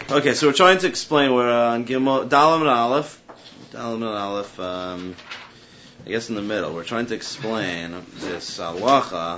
Okay, so we're trying to explain, we're on Gimel, Dalam and Aleph, I guess in the middle. We're trying to explain this halacha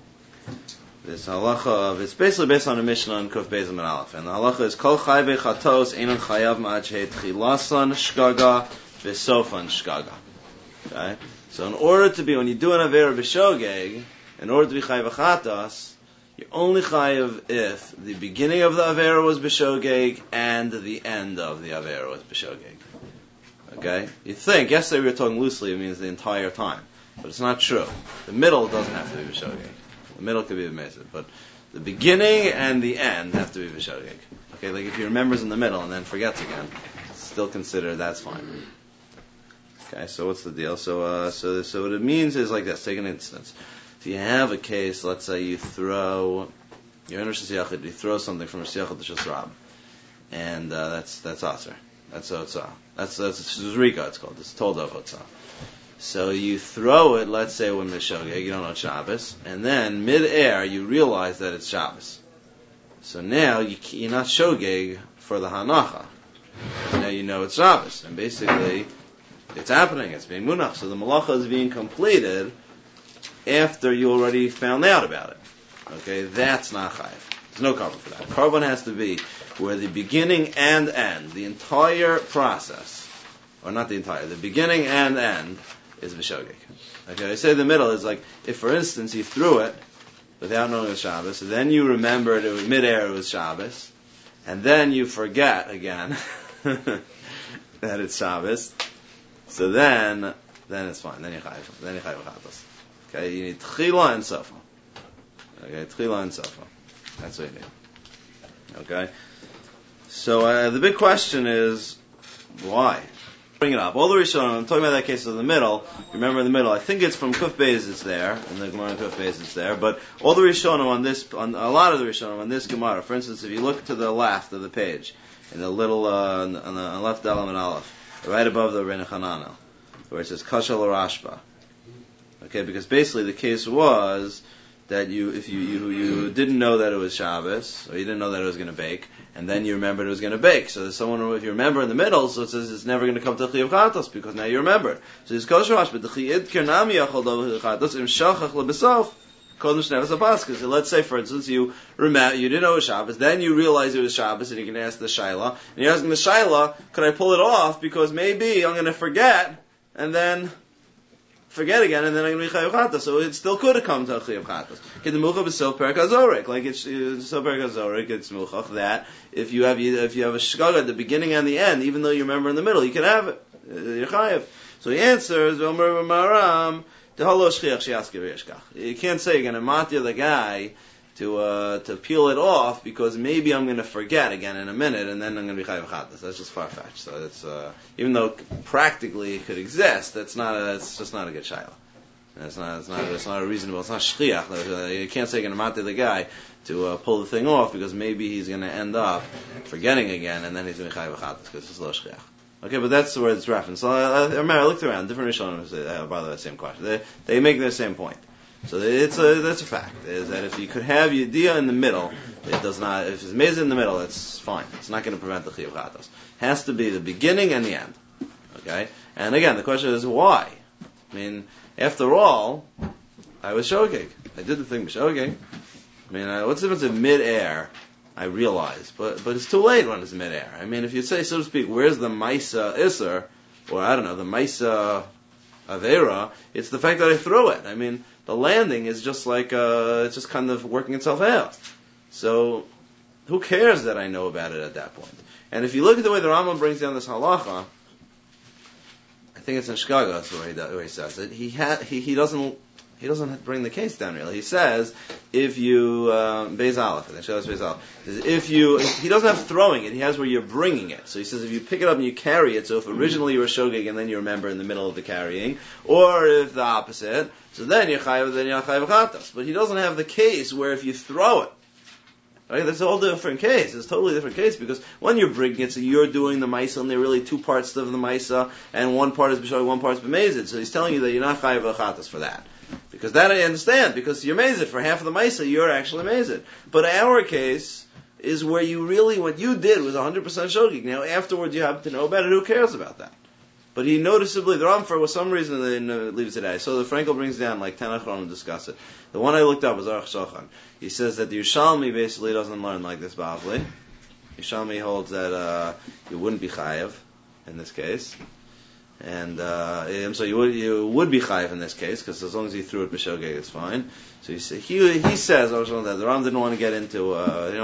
of, it's basically based on a Mishnah on Kuf Beis and Aleph. And the halacha is, Kol chai bechatos einon chayav ma'ad she'etchilasan shkaga v'sofan shkaga. Okay? So in order to be, when you do an Avera b'shogeg, in order to be chayav chatos, you're only chayav if the beginning of the Avera was b'shogeg and the end of the Avera was b'shogeg. Okay? You think, yesterday we were talking loosely, it means the entire time. But it's not true. The middle doesn't have to be b'shogeg. The middle could be b'mezid. But the beginning and the end have to be b'shogeg. Okay, like if he remembers in the middle and then forgets again, still consider that's fine. Okay, so what's the deal? So what it means is like this. Take an instance. If you have a case, let's say you throw, you're in Rosh Hashanah, you throw something from Rosh Hashanah to Shosrab. And that's Aser. That's Otzah. That's Zrika, it's called. It's told of Otzah. So you throw it, let's say when Mishogeg, you don't know it's Shabbos, and then mid-air you realize that it's Shabbos. So now you're not Shogeg for the Hanacha. Now you know it's Shabbos. And basically, it's happening, it's being Munach. So the Malacha is being completed after you already found out about it. Okay, that's not Chayiv. There's no carbon for that. Carbon has to be where the beginning and end, the entire process, or not the entire, the beginning and end is b'shogeg. Okay, I say the middle is like, if for instance you threw it without knowing it was Shabbos, then you remembered it was mid-air, it was Shabbos, and then you forget again that it's Shabbos, so then it's fine, then you chayav. Okay, you need tchila and sofa. Okay, tchila and sofa. That's what you need. Okay? So the big question is, why? Bring it up. All the Rishonim, I'm talking about that case of the middle. Remember in the middle, I think it's from Kuf Beis it's there, and the Gemara Kuf Beis it's there, but all the Rishonim on a lot of the Rishonim on this Gemara, for instance, if you look to the left of the page, in the little, on the left Dalam and Aleph, right above the Reina Hananel, where it says Kashal Rashba. Okay, because basically the case was that if you didn't know that it was Shabbos, or you didn't know that it was going to bake, and then you remembered it was going to bake. So there's someone, if you remember in the middle, so it says it's never going to come to Chiyav Chatos, because now you remembered. So it's Kol Shavash, but the Chiyid Kernami Yachol Dov Chatos, Im Shachach Lebesof, Kol Nishnev Zapaska. So let's say, for instance, you didn't know it was Shabbos, then you realize it was Shabbos, and you can ask the Shaila, and you're asking the Shaila, could I pull it off, because maybe I'm going to forget, and then forget again, and then I'm going to be Chayav Chatos. So it still could have come to Chayav Chatos. The Muchach is so Perak HaZorek. Like it's so Perak HaZorek, it's Muchach that if you have a Shkaga at the beginning and the end, even though you remember in the middle, you can have it. You're Chayav. So the answer is, you can't say you're going to matir the guy to peel it off because maybe I'm going to forget again in a minute and then I'm going to be Chayav Chatos. That's just far-fetched. So it's even though practically it could exist, it's just not a good shayla. It's not a reasonable. It's not shchiach. You can't say you're going to matir the guy to pull the thing off because maybe he's going to end up forgetting again and then he's going to be Chayav Chatos because it's lo shchiach. Okay, but that's where it's referenced. So I looked around. Different Rishonim bother that same question. They make the same point. So that's a fact. Is that if you could have Yediyah in the middle, it does not. If it's Mezid in the middle, it's fine. It's not going to prevent the Chiyuv Chatos. Has to be the beginning and the end. Okay. And again, the question is why. I mean, after all, I was shogeg. I did the thing with shogeg. I mean, what's the difference in mid-air? I realize, but it's too late when it's mid-air. I mean, if you say, so to speak, where's the Maisa Isser, or I don't know, the Maisa Avera, it's the fact that I threw it. I mean, the landing is just like, it's just kind of working itself out. So, who cares that I know about it at that point? And if you look at the way the Rambam brings down this halacha, I think it's in Shkaga, that's where he says it, he doesn't bring the case down really. He says, if you, Beis Aleph, and shows Beis Aleph, he doesn't have throwing it, he has where you're bringing it. So he says, if you pick it up and you carry it, so if originally you were shogeg and then you remember in the middle of the carrying, or if the opposite, so then you're chayav chatos. But he doesn't have the case where if you throw it, right, that's a whole different case. It's a totally different case because when you're bringing it, so you're doing the Maisa, and there are really two parts of the Maisa, and one part is b'shogeg, one part is b'mezid. So he's telling you that you're not chayav chatos for that. Because that I understand, because you're mazid. For half of the Maisa, you're actually mazid. But our case is where you really, what you did was 100% shogig. Now, afterwards you happen to know about it, who cares about that? But he noticeably, the Ram, for some reason, leaves it out. So the Frankel brings down, like, 10 Achronim discuss it. The one I looked up was Aruch Shochan. He says that the Yerushalmi basically doesn't learn like this, Bavli. Yerushalmi holds that you wouldn't be chayav in this case. And so you would be chayav in this case, because as long as you threw it b'shogeg, it's fine. So he says that the Ram didn't want to get into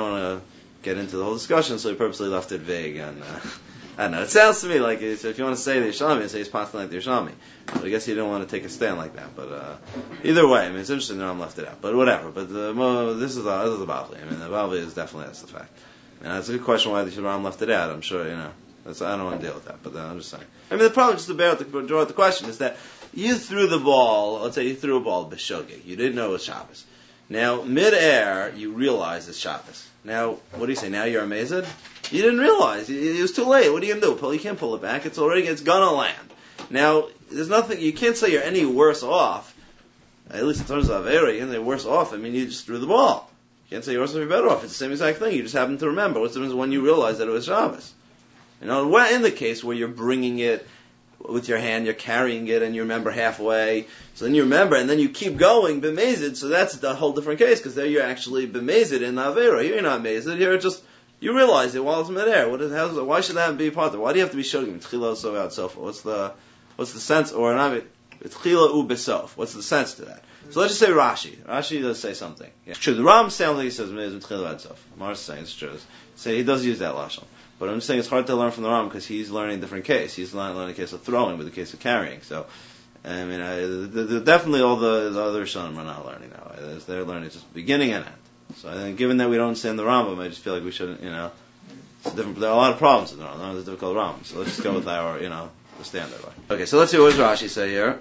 the whole discussion, so he purposely left it vague. And I don't know. It sounds to me like if you want to say the Yerushalmi, say he's passing like the Yerushalmi. But I guess he didn't want to take a stand like that. But either way, I mean, it's interesting the Ram left it out. But whatever. But this is the Bavli. I mean, the Bavli is definitely, that's the fact. And that's a good question why the Ram left it out. I'm sure, I don't want to deal with that, but I'm just saying. I mean, the problem, just to draw out the question, is that you threw the ball, let's say you threw a ball b'shogeg. You didn't know it was Shabbos. Now, mid-air, you realize it's Shabbos. Now, what do you say? Now you're amazed? You didn't realize. It was too late. What are you going to do? You can't pull it back. It's going to land. Now, there's nothing, you can't say you're any worse off, at least in terms of Avera, you can't say worse off. I mean, you just threw the ball. You can't say you're worse off, you're better off. It's the same exact thing. You just happen to remember. What's the difference when you realize that it was Shabbos? In the case where you're bringing it with your hand, you're carrying it, and you remember halfway, so then you remember, and then you keep going, b'mezid, so that's the whole different case, because there you're actually b'mezid in the Avera. Here you're not b'mezid, here just, you realize it while it's midair. Why should that be part of it? Why do you have to be shogim? Tchila so out so forth. What's the sense, or not, tchila u besof. What's the sense to that? So let's just say Rashi. Rashi does say something. Yeah. It's true. The Ram sounds like he says tchila ad sof. Mar's saying it's true. Say he does use that lashon. But I'm just saying it's hard to learn from the Ram because he's learning a different case. He's not learning a case of throwing, but the case of carrying. So, I mean, definitely all the other Rishonim are not learning that way. They're learning just beginning and end. So I think given that we don't understand the Rambam, I just feel like we shouldn't, it's different. There are a lot of problems in the Rambam. There's a difficult Rambam. So let's just go with our, the standard way. Okay, so let's see what does Rashi say here.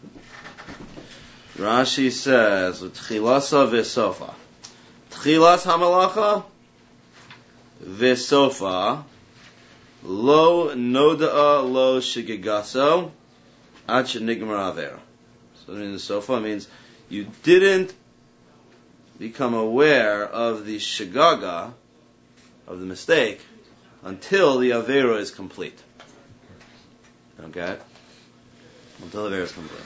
Rashi says, Tchilasa v'sofa. Tchilas hamalacha v'sofa lo noda'a lo shigigaso ad shenigmar avera. So in the sofa means you didn't become aware of the shigaga, of the mistake, until the avera is complete. Okay? Until the avera is complete.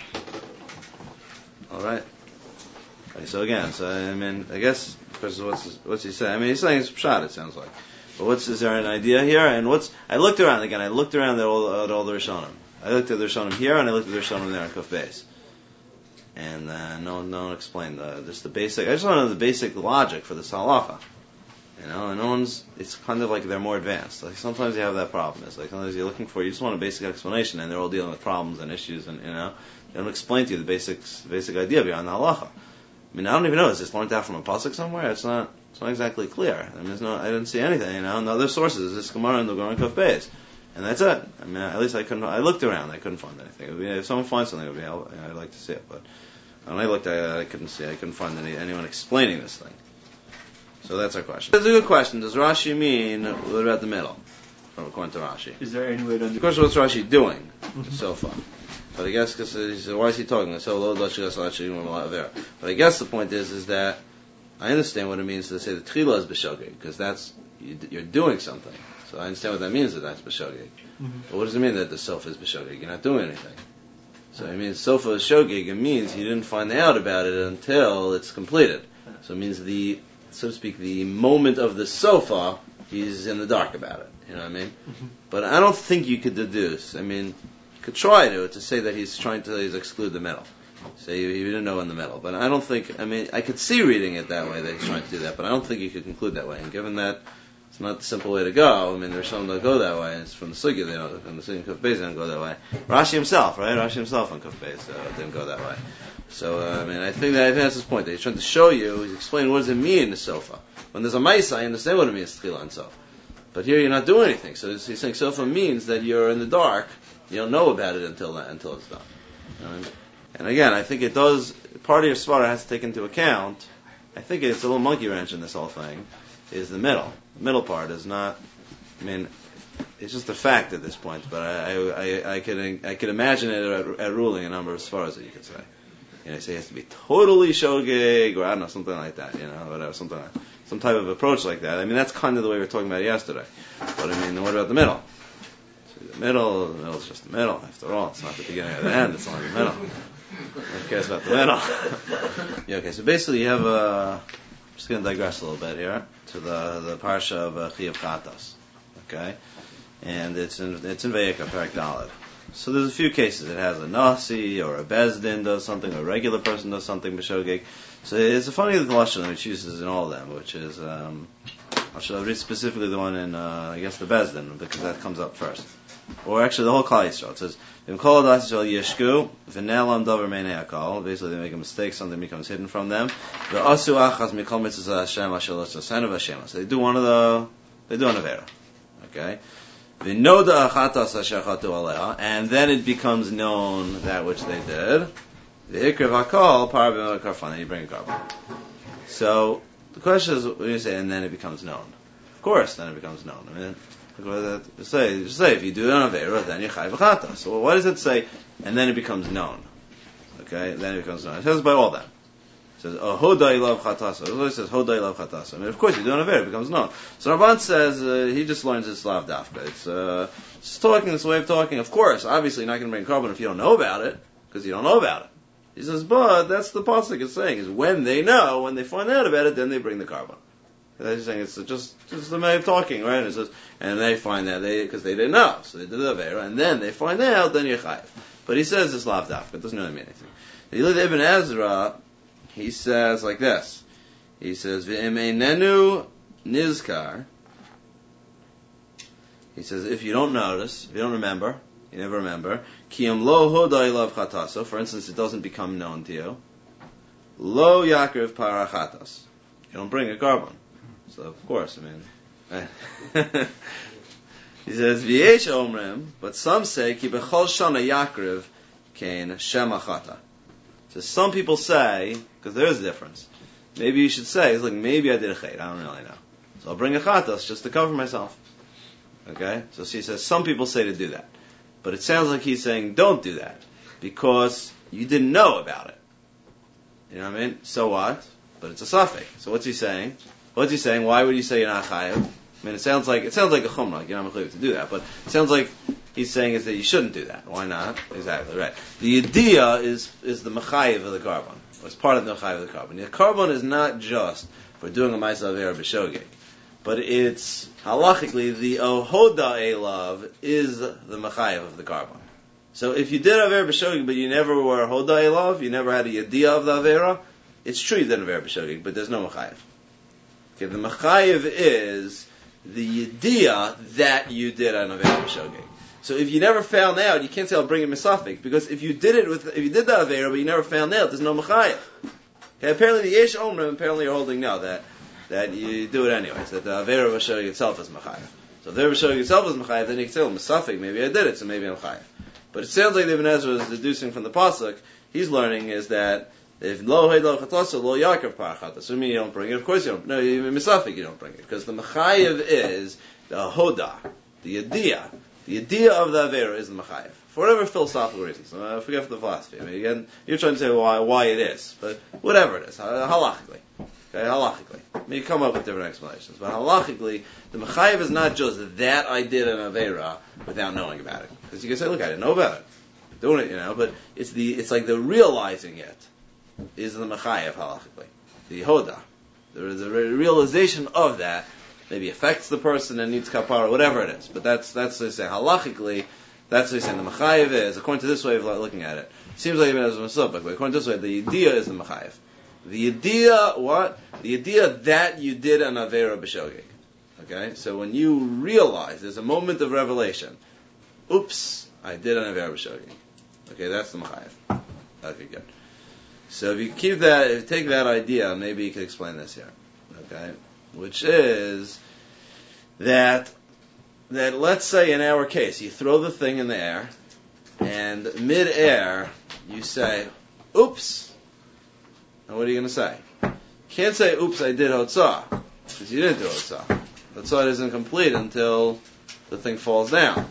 Alright. Okay, so again, I guess, because what's he saying? I mean, he's saying it's pshat, it sounds like. But is there an idea here? And I looked around at all the Rishonim. I looked at the Rishonim here, and I looked at the Rishonim there in Kuf Beis. And no one explained just the basic. I just want to know the basic logic for this halacha. And no one's. It's kind of like they're more advanced. Like sometimes you have that problem. It's like sometimes you just want a basic explanation, and they're all dealing with problems and issues, and they don't explain to you the basic idea behind the halacha. I mean, I don't even know. Is this learned out from a pasuk somewhere? It's not exactly clear. I mean, I didn't see anything. In other sources, this Gemara and the Gemara Kuf Beis. And that's it. I mean, at least I looked around, I couldn't find anything. If someone finds something, I'd like to see it. But when I looked, I couldn't find anyone explaining this thing. So that's our question. That's a good question. Does Rashi mean, what about the middle? According to Rashi. Is there any way to understand? Of course, what's Rashi doing so far? But I guess, because why is he talking? But I guess the point is that I understand what it means to say the tchila is b'shogeg, because that's, you're doing something. So I understand what that means, that that's b'shogeg. But what does it mean that the sofa is b'shogeg? You're not doing anything. So it means sofa is shogeg, it means you didn't find out about it until it's completed. So it means so to speak, the moment of the sofa, he's in the dark about it. You know what I mean? But I don't think you could deduce. I mean, you could try to say that he's trying to exclude the middle. Say you didn't know in the middle. But I don't think, I could see reading it that way that he's trying to do that, but I don't think you could conclude that way. And given that it's not the simple way to go, there's some that go that way, and it's from the Sugya, from the Sugya Kuf Beis, they don't go that way. Rashi himself on Kuf Beis didn't go that way. So, I think that's his point. That he's trying to show you, he's explaining what does it mean in the sofa. When there's a Maisa, I understand what it means, Tchila and Sofa. But here you're not doing anything. So he's saying sofa means that you're in the dark, you don't know about it until it's done. And again, I think it does, part of your svara has to take into account, I think it's a little monkey wrench in this whole thing, is the middle. The middle part is not, it's just a fact at this point, but I could imagine it at ruling a number of svaras that you could say. Say it has to be totally shogeg, or I don't know, something like that, whatever, something like that. some type of approach like that. I mean, that's kind of the way we were talking about it yesterday. But I mean, what about the middle? So the middle is just the middle. After all, it's not the beginning or the end. It's only the middle. Who cares about the middle? Yeah, okay, so basically you have I'm just going to digress a little bit here to the parsha of Chiyav Chatos. Okay? And it's in Vayikra, Perek Daled. So there's a few cases. It has a Nasi or a Bezdin does something, or a regular person does something, B'Shogeg. So it's a funny lashon that it uses in all of them, which is, I should read specifically the one in, I guess, the Bezdin, because that comes up first. Or actually the whole Klal Yisrael. It says, V'im kol adas Yisrael yishku, v'ne'elam davar meinei hakol. Basically they make a mistake, something becomes hidden from them. V'asu achaz mikol mitzvahs Hashem asher lo tzasenu v'Hashem. So they do an avera. Okay? V'noda achatas asher chatu aleha, and then it becomes known that which they did. V'hikrev hakol parabim karfana. You bring a carbon. So the question is, what do you say? And then it becomes known. Of course, then it becomes known. I mean, you say if you do it on avera, then you chai v'chata. So what does it say? And then it becomes known. Okay, then it becomes known. It says by all them. It says hodai love chatasa. It says hodai love chatasa. I mean, of course, you do it on avera, it becomes known. So Ramban says he just learns his slav dafka. It's just talking this way of talking. Of course, obviously, you're not going to bring carbon if you don't know about it, because you don't know about it. He says, but that's the pasuk is saying is when they know, when they find out about it, then they bring the carbon. They're saying it's just the way of talking, right? It says, and they find out because they didn't know, so they did the avera, and then they find out, then you're chayiv. But he says it's lav dafka. It doesn't really mean anything. The Yilid Ibn Ezra, he says like this. He says v'im einenu nizkar. He says if you don't notice, if you don't remember, you never remember. Kiyam lo hodai lav chataso. For instance, it doesn't become known to you. Lo yakriv parachatas. You don't bring a carbon. So of course, I mean, he says v'yesh omrim, but some say ki bechol shana yakriv kain shemachata. So some people say, because there is a difference. Maybe you should say, it's like maybe I did a chait. I don't really know. So I'll bring a chatas just to cover myself. Okay, so she says some people say to do that, but it sounds like he's saying don't do that because you didn't know about it. You know what I mean? So what? But it's a suffix. So what's he saying? What's he saying? Why would you say you're not chayav? I mean, it sounds like a chumrah, like you're not chayav to do that. But it sounds like he's saying is that you shouldn't do that. Why not? Exactly right. The idea is the mechayiv of the carbon. It's part of the mechayiv of the carbon. The carbon is not just for doing a ma'aseh avera b'shogeg, but it's halachically the ohoda elav is the mechayiv of the carbon. So if you did avera b'shogeg, but you never were hoda elav, you never had a yediyah of the avera, it's true you did avera b'shogeg, but there's no mechayiv. Okay, the mechayiv is the yediyah that you did an avera b'shogeg. So if you never found out, you can't say I'll bring it misafik, because if you did the avera but you never found out, there's no mechayiv. Okay, apparently the yesh omrim, apparently you're holding now that you do it anyways, that the avera b'shogeg itself is mechayiv. So if the avera b'shogeg itself is mechayiv, then you can say misafik, maybe I did it, so maybe I'm mechayiv. But it sounds like the Ibn Ezra is deducing from the pasuk. He's learning is that if lo heid lo chatasa lo yaakov parachata, so you don't bring it. Of course you don't. No, misafik you don't bring it because the mechayiv is the hoda, the yediyah. The idea of the avera is the mechayiv for whatever philosophical reasons. I forget the philosophy. I mean, again, you're trying to say why it is, but whatever it is, halachically. Okay, halachically. I mean, you come up with different explanations, but halachically, the mechayiv is not just that I did an avera without knowing about it. Because you can say, look, I didn't know about it, doing it, but it's like the realizing it is the mechayiv halachically, the hoda, the realization of that maybe affects the person and needs kapara, whatever it is. But that's what they say halachically. That's what they say. The mechayiv is according to this way of looking at it. Seems like even as a masubak, but according to this way, the idea is the mechayiv. The idea, what? The idea that you did an avera b'shogeg. Okay? So when you realize, there's a moment of revelation. Oops, I did an avera b'shogeg. Okay, that's the mechayiv. Okay, good. So if you keep that, if you take that idea, maybe you could explain this here. Okay? Which is that let's say in our case, you throw the thing in the air, and mid-air, you say, oops. And what are you going to say? You can't say, oops, I did Hotzah, because you didn't do Hotzah. Hotzah isn't complete until the thing falls down.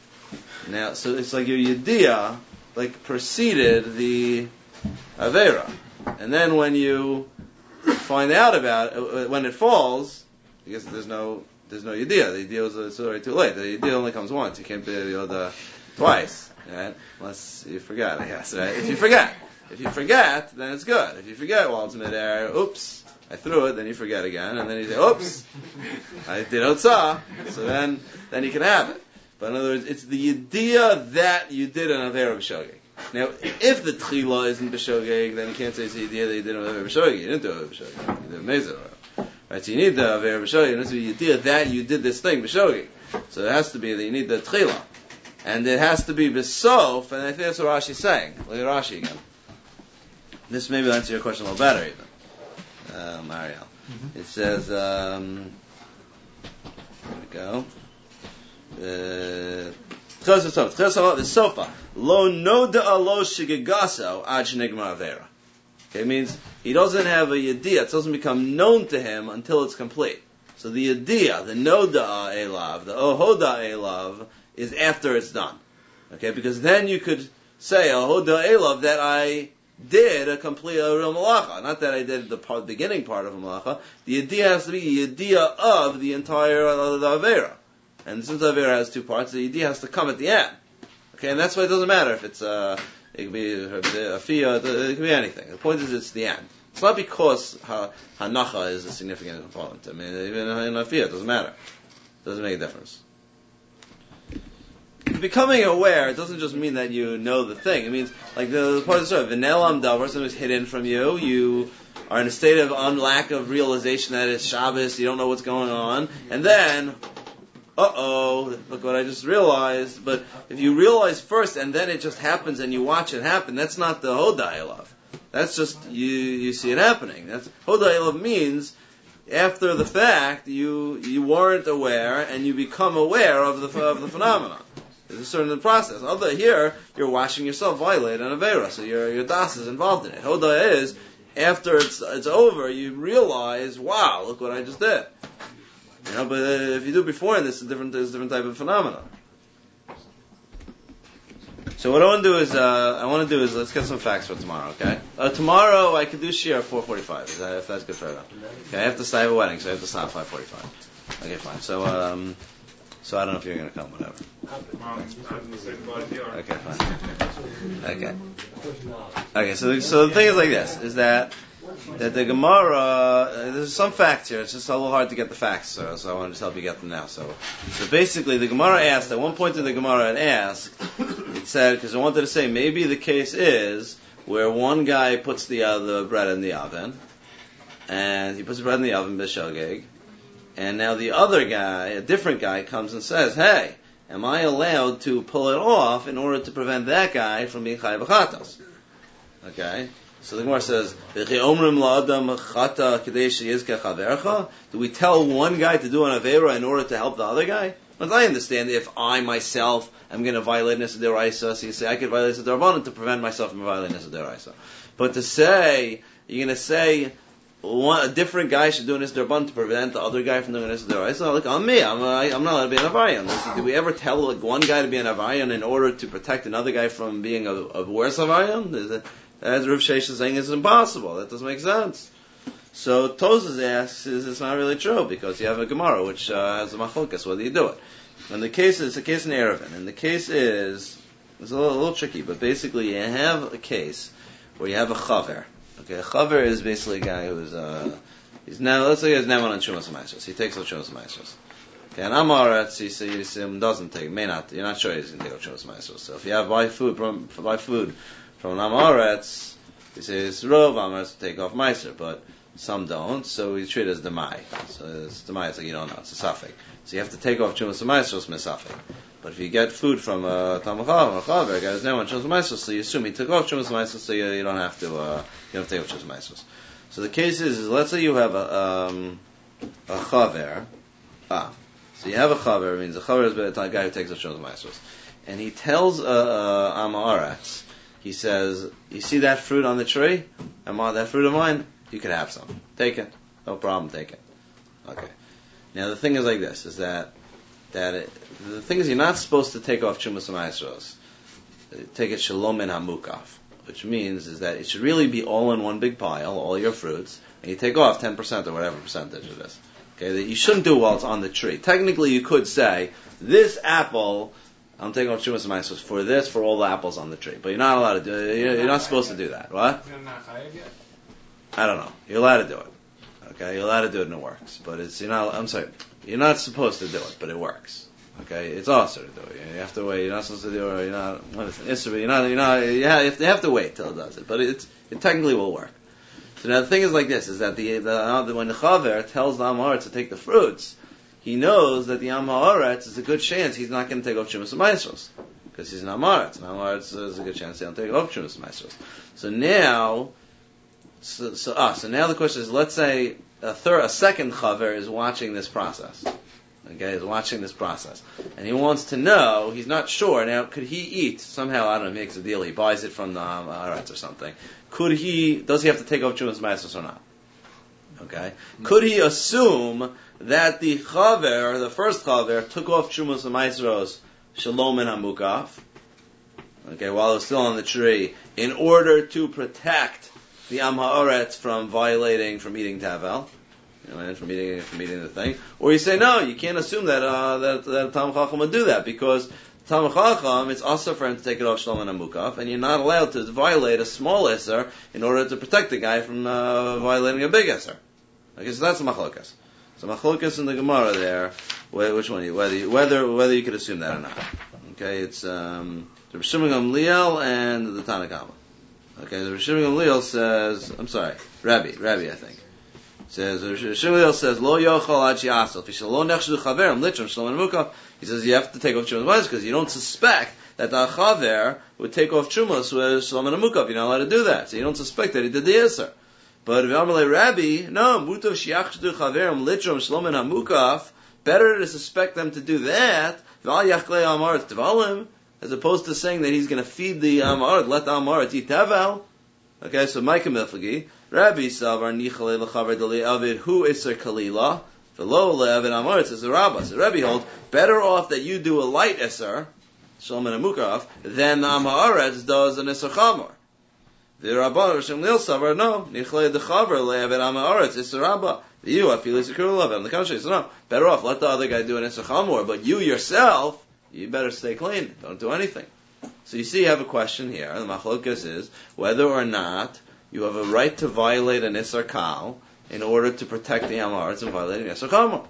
Now, so it's like your Yediyah, preceded the Avera. And then when you find out about it when it falls, I guess there's no yediyah. The yediyah is already too late. The yediyah only comes once. You can't be the twice, right? Unless you forgot, I guess, right? If you forget, then it's good. If you forget while it's midair, oops, I threw it, then you forget again, and then you say, oops, I did otzah, so then you can have it. But in other words, it's the yediyah that you did an avera b'shogeg. Now, if the tchila isn't b'shogeg, then you can't say it's the yediyah that you did an avera b'shogeg. You didn't do an avera b'shogeg. You did a mezer. Right, so you need the avera b'shogeg. It has to be the yediyah that you did this thing b'shogeg. So it has to be that you need the tchila. And it has to be b'sof, and I think that's what Rashi's saying. Look at Rashi again. This maybe will answer your question a little better, even. Mariel. Mm-hmm. It says, here we go. The sofa. Lo noda lo shigegaso ad shenigmar avera. Okay, it means he doesn't have a yediyah. It doesn't become known to him until it's complete. So the yediyah, the noda elav, the ohoda elav, is after it's done. Okay, because then you could say ohoda elav that I did a complete real malacha. Not that I did the beginning part of a malacha. The yediyah has to be yediyah of the entire the avera. And since the avera has two parts, the yediyah has to come at the end. Okay, and that's why it doesn't matter if it's it could be a fiyah, it could be anything. The point is it's the end. It's not because hanacha is a significant component. I mean, even in a fiyah, it doesn't matter. It doesn't make a difference. Becoming aware, it doesn't just mean that you know the thing. It means, like the part of the story, v'nelam davar, something is hidden from you. You are in a state of lack of realization that it's Shabbos, you don't know what's going on, and then, look what I just realized. But if you realize first and then it just happens and you watch it happen, that's not the Hodai Elav. That's just, you see it happening. That's Hodai Elav means, after the fact, you weren't aware and you become aware of the phenomenon. There's a certain process. Although here, you're watching yourself violate an Avera, so your das is involved in it. Hodai is, after it's over, you realize, wow, look what I just did. You know, but if you do it before, there's a different type of phenomenon. So what I want to do is let's get some facts for tomorrow, okay? Tomorrow I could do Shir at 4:45, if that's good for everyone. Okay, I have a wedding, so I have to stop at 5:45. Okay, fine. So I don't know if you're going to come, whatever. Okay, fine. Okay, so the thing is like this, is that the Gemara, there's some facts here, it's just a little hard to get the facts, so I want to just help you get them now. So basically the Gemara asked, at one point in the Gemara it asked, it said, because I wanted to say, maybe the case is where one guy puts the bread in the oven, and he puts the bread in the oven, b'shogeg, and now the other guy, a different guy, comes and says, hey, am I allowed to pull it off in order to prevent that guy from being chayav b'chatos? Okay? So the Gemara says, do we tell one guy to do an avera in order to help the other guy? Well, I understand if I myself am going to violate Nesa D'Oraisa, so you say I could violate Nesa D'Rabbanan to prevent myself from violating Nesa D'Oraisa. But to say, you're going to say, a different guy should do Nesa D'Rabbanan to prevent the other guy from doing Nesa D'Oraisa. Like, on me, I'm not allowed to be an Avarian. Do we ever tell one guy to be an Avarian in order to protect another guy from being a worse Avarian? As Rav Sheish is saying, it's impossible. That doesn't make sense. So Tosas asks, it's not really true, because you have a Gemara which has a machlokas, whether you do it. And the case is, it's a case in Erevin, and the case is, it's a little tricky, but basically you have a case where you have a chaver. Okay, a chaver is basically a guy who's, he's now, let's say he has Neman on Shumas Maestros. He takes on Shumas Maestros. Okay, and Amaretz, he doesn't take, you're not sure he's going to take on Shumas Maestros. So if you have buy food from an Amaretz, he says, Rov Amaretz take off Meiser, but some don't, so we treat it as Demai. So it's Demai, it's like you don't know, it's a Safek. So you have to take off Chumas Maestros Mesafek. But if you get food from a Tamachav or a Chaver, guys, now on Chumas Maestros, so you assume he took off Chumas Maestros, so you don't have to take off Chumas Maestros. So the case is let's say you have a Chaver. So you have a Chaver, means a Chaver is a guy who takes off Chumas Maestros. And he tells Amaretz, he says, you see that fruit on the tree? That fruit of mine? You could have some. Take it. No problem, take it. Okay. Now the thing is like this, is that the thing is you're not supposed to take off Chumas Maestros. Take it Shalom and Hamukaf. Which means is that it should really be all in one big pile, all your fruits, and you take off 10% or whatever percentage it is. Okay, that you shouldn't do while it's on the tree. Technically, you could say, this apple, I'm taking off Shumas Ma'asos for all the apples on the tree. But you're not allowed to do it. You're not supposed to do that. What? I don't know. You're allowed to do it. Okay, you're allowed to do it and it works. But you're not supposed to do it, but it works. Okay, it's also to do it. You have to wait. You're not supposed to do it. You have to wait till it does it. But it technically will work. So now the thing is like this, is that when the Chaver tells the Am Haaretz to take the fruits, he knows that the Am Haaretz is a good chance he's not going to take off Shumas Ma'asos. Because he's an Am Haaretz. And Am Haaretz is a good chance he'll take off Shumas Ma'asos. So now the question is, let's say a second Chaver is watching this process. Okay, is watching this process. And he wants to know, he's not sure, now could he eat, somehow, I don't know, he makes a deal, he buys it from the Am Haaretz or something. Does he have to take off Shumas Ma'asos or not? Okay. Could he assume that the Chaver, the first Chaver, took off Shumas Ma'asos Shalom and Hamukaf, okay, while it was still on the tree, in order to protect the Am Haaretz from eating Tavel? From eating the thing, or you say no, you can't assume that Talmid Chacham would do that because Talmid Chacham, it's also for him to take it off Shalom and Amukaf, and you're not allowed to violate a small Isser in order to protect the guy from violating a big Isser. Okay, so that's the Machlokas. So Machlokas in the Gemara there, which one? Whether you could assume that or not. Okay, it's the Reb Shimon Gamliel and the Tanna Kama. Okay, the Reb Shimon Gamliel says, Rabbi, I think. Says Shmuel says Lo yochal ad she'asel. If lo nechshu chaverim litrum shalom and mukaf. He says you have to take off chumas because you don't suspect that the chaver would take off chumas with shalom and mukaf. You're not allowed to do that, so you don't suspect that he did the iser. But v'amalei Rabbi, no mutav she'achshdu chaverim litrum shalom and mukaf. Better to suspect them to do that v'al yachlei amar tvalim, as opposed to saying that he's going to feed the amar, let the amar eat tavel. Okay, so Micah Miflagi, Rabbi Savar Nichale L'Chaver Dali Avid Hu Iser Kalila V'lo Le'avid Amoritz is a Rabbah. So Rabbi holds better off that you do a light Iser Shalom and Amukaf than the Am Haaretz does an Iser Chamor. The Rabbah Rishon Leil Savar no Nichale L'Chaver Le'avid Am Haaretz Iser Rabbah. You I feel Iser Kalila. On the contrary, so no, better off let the other guy do an Iser Chamor, but you yourself, you better stay clean. Don't do anything. So you see, you have a question here. The machlokas is whether or not you have a right to violate an Isser Kal in order to protect the Am Haaretz and violating Isser Chamor.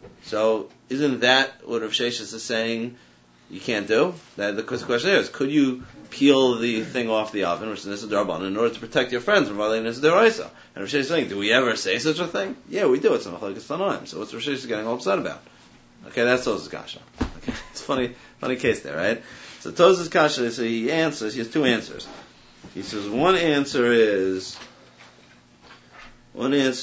So isn't that what Rav Sheshes is saying you can't do? The question is, could you peel the thing off the oven, which is Isser D'Rabbanan, in order to protect your friends from violating Isser D'Oraisa? And Rav Sheshes is saying, do we ever say such a thing? Yeah, we do. It's a machlokas Tanoim. So what's Rav Sheshes getting all upset about? Okay, that's Tos's kasha. Okay, it's funny case there, right? So Tos's kasha, so he answers. He has two answers. He says one answer is he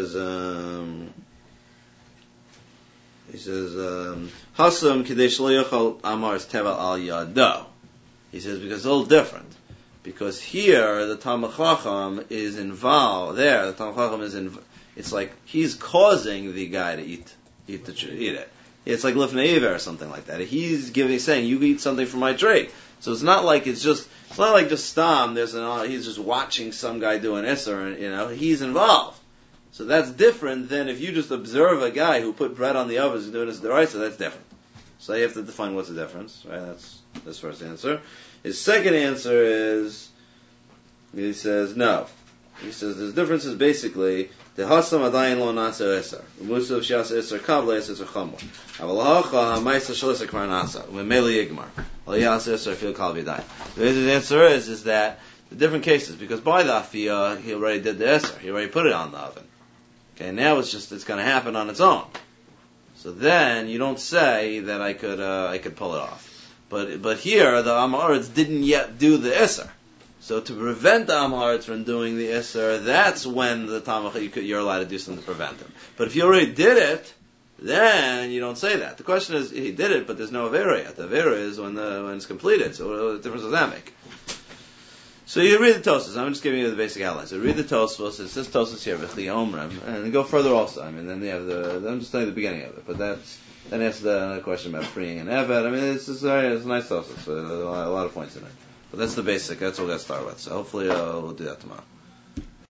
says Hasam Kadesh Lo Yochal Amar's Tevel Al Yado. He says because it's a little different. Because here the Talmid Chacham is involved. There the Talmid Chacham is it's like he's causing the guy to eat it. It's like Lifnei Iver or something like that. He's saying, you eat something from my tree. So it's not like just Stam, he's just watching some guy do an Isser, he's involved. So that's different than if you just observe a guy who put bread on the oven and doing this right, so that's different. So you have to define what's the difference, right? That's his first answer. His second answer is, he says, no. He says the difference is basically the hasam adayin lo nasa eser. Musav shas eser kavle eser chamor. Aval hacha ha'maisa shel eser kvar nasa. U'memeli yigmar. Lo yas eser fil kal v'day. The answer is that the different cases, because by the afiyah he already did the eser. He already put it on the oven. Okay, now it's going to happen on its own. So then you don't say that I could pull it off. But here the Am Haaretz didn't yet do the eser. So to prevent the Am Haaretz from doing the Isser, that's when the Talmid you're allowed to do something to prevent him. But if you already did it, then you don't say that. The question is, he did it, but there's no Avera yet. The Avera is when it's completed. So what difference does that make? So you read the Tosfos. I'm just giving you the basic outlines. So read the Tosfos. It says Tosfos here, V'chli Omrim, and go further also. I mean, then they have I'm just telling you the beginning of it, but then answer the question about freeing an Evet. I mean, it's a nice Tosfos. A lot of points in it. But that's the basic. That's what we'll get started with. So hopefully we'll do that tomorrow.